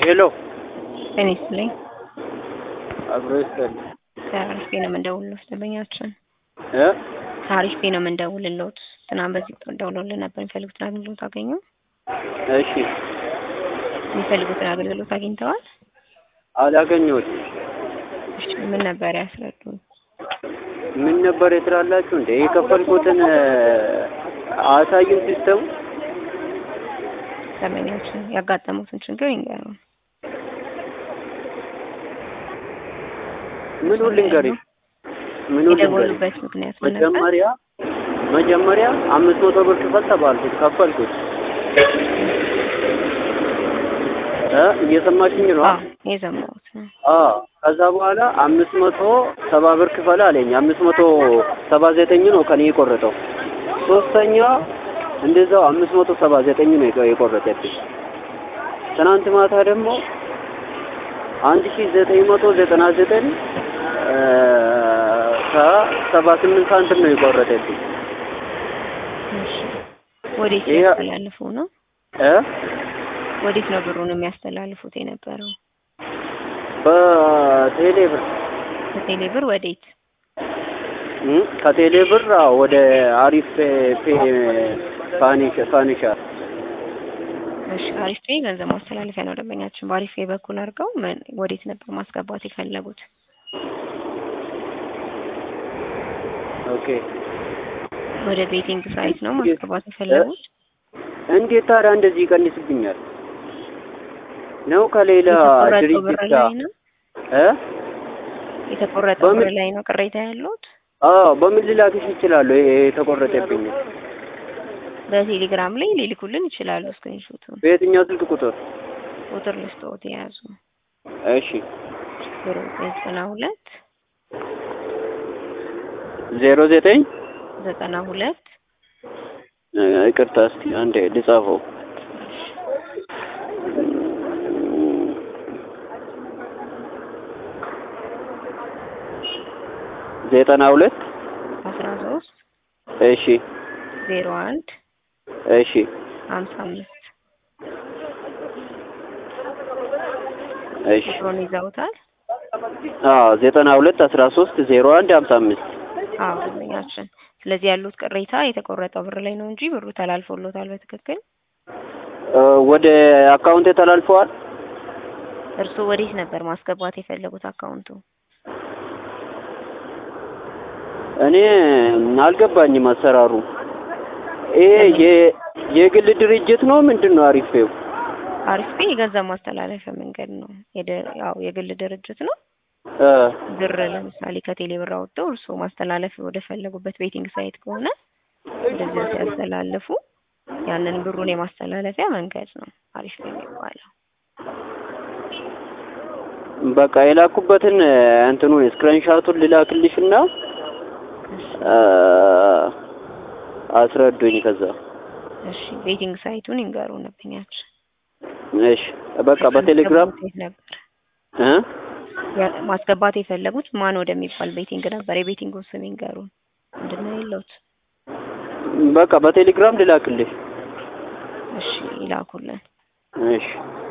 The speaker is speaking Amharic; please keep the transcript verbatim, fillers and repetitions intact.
ሄሎ እኔስልኝ አብሮስተል ታሪፍ ነው የምንደውልልዎት ደንበኛችን እ ታሪፍ ነው የምንደውልልዎት ትናንት በዚህ ደውለውልን ነበር የሚፈልጉትን አገልግሎት አገኙ? እሺ የሚፈልጉትን አገልግሎት አግኝተዋል? አላገኘሁትም። እሺ ምን ነበር ያስረዱኝ? ምን ነበር የትራላችሁ እንዴ የከፈልኩትን አሳዩን ሲስተም ደንበኛችን ያጋጠሙትን ችግር ይንገሩን። ምን ልንገርሽ? ምን የደወሉበት ምክንያት ምን ነበር? መጀመሪያ መጀመሪያ አምስት መቶ ብር ክፈል ተባልኩት ከፈልኩት። እ እየሰማችኝ ነው? አዎ የሰማሁት ነው። አዎ ከዛ በኋላ አምስት መቶ ሰባ ብር ክፈል አለኝ። አምስት መቶ ሰባ ዘጠኝ ነው ከኔ የቆረጠው። ሶስተኛ እንደዛው አምስት መቶ ሰባ ዘጠኝ ነው የቆረጠብኝ። ትናንት ማታ ደግሞ አንድ ሺህ ዘጠኝ መቶ ዘጠና ዘጠኝ ከሰባ ስምንት ሳንቲም ነው የቆረጠብኝ። እሺ ወዴት ያስተላልፉ ነው? እ ወዴት ነው ብሩን የሚያስተላልፉት የነበረው? በቴሌ ብር። ከቴሌ ብር ወዴት? እ ከቴሌ ብር ወደ አሪፍ ፔ ፋኒሽ ፋኒሻ። እሺ አሪፍ ፔ ገንዘብ ማስተላለፊያ ነው ደንበኛችን። በአሪፍ ፔ በኩል አድርገው ምን ወዴት ነበር ማስገባት የፈለጉት? ኦኬ ወደ ቤቲንግ ሳይት ነው ማስገባት የፈለጉት? እንዴት ታዲያ እንደዚህ ይቀንስብኛል? ነው ከሌላ ድርጅት ጋር እ የተቆረጠው ብር ላይ ነው ቅሬታ ያለዎት? አዎ በምን ልላክሽ ይችላል? ይሄ የተቆረጠብኝ በቴሌግራም ላይ ሊልኩልን ይችላሉ። ስክሪንሾቱ በየትኛው ስልክ ቁጥር? ቁጥር ልስጥዎት የያዙ። እሺ ዘጠና ሁለት ዜሮ ዘጠኝ ዘጠና ሁለት ይቅርታ እስቲ አንዴ ልጻፈው። ዘጠና ሁለት አስራ ሶስት እሺ ዜሮ አንድ እሺ ሀምሳ አምስት እሺ ቁጥሩን ይዘውታል? አዎ ዘጠና ሁለት አስራ ሶስት ዜሮ አንድ ሀምሳ አምስት አዎ ደንበኛችን። ስለዚህ ያሉት ቅሬታ የተቆረጠው ብር ላይ ነው እንጂ ብሩ ተላልፎሎታል በትክክል? ወደ አካውንቴ ተላልፈዋል። እርስዎ ወዴት ነበር ማስገባት የፈለጉት አካውንቱ? እኔ አልገባኝም አሰራሩ። ይሄ የግል ድርጅት ነው ምንድነው? አሪፍ ነው። አሪፍ ፔ የገንዘብ ማስተላለፊያ መንገድ ነው። ያው የግል ድርጅት ነው። እ ብር ለምሳሌ ከቴሌ ብር አውጥተው እርስዎ ማስተላለፍ ወደ ፈለጉበት ቤቲንግ ሳይት ከሆነ እንደዚህ ሲያስተላልፉ ያንን ብሩን የማስተላለፊያ መንገድ ነው አሪፍ ፔ የሚባለው። በቃ የላኩበትን እንትኑን ስክሪንሾቱን ልላክልሽና አስረዱኝ ከዛ። እሺ ቤቲንግ ሳይቱን ይንገሩን ነብኛችን። እሺ በቃ በቴሌግራም ነበር እ ማስገባት የፈለጉት ማን ወደሚባል ቤቲንግ ነበር? የቤቲንጉን ስም ይንገሩን። ምንድነው ያለውት? በቃ በቴሌግራም ልላክልሽ። እሺ ይላኩልን። እሺ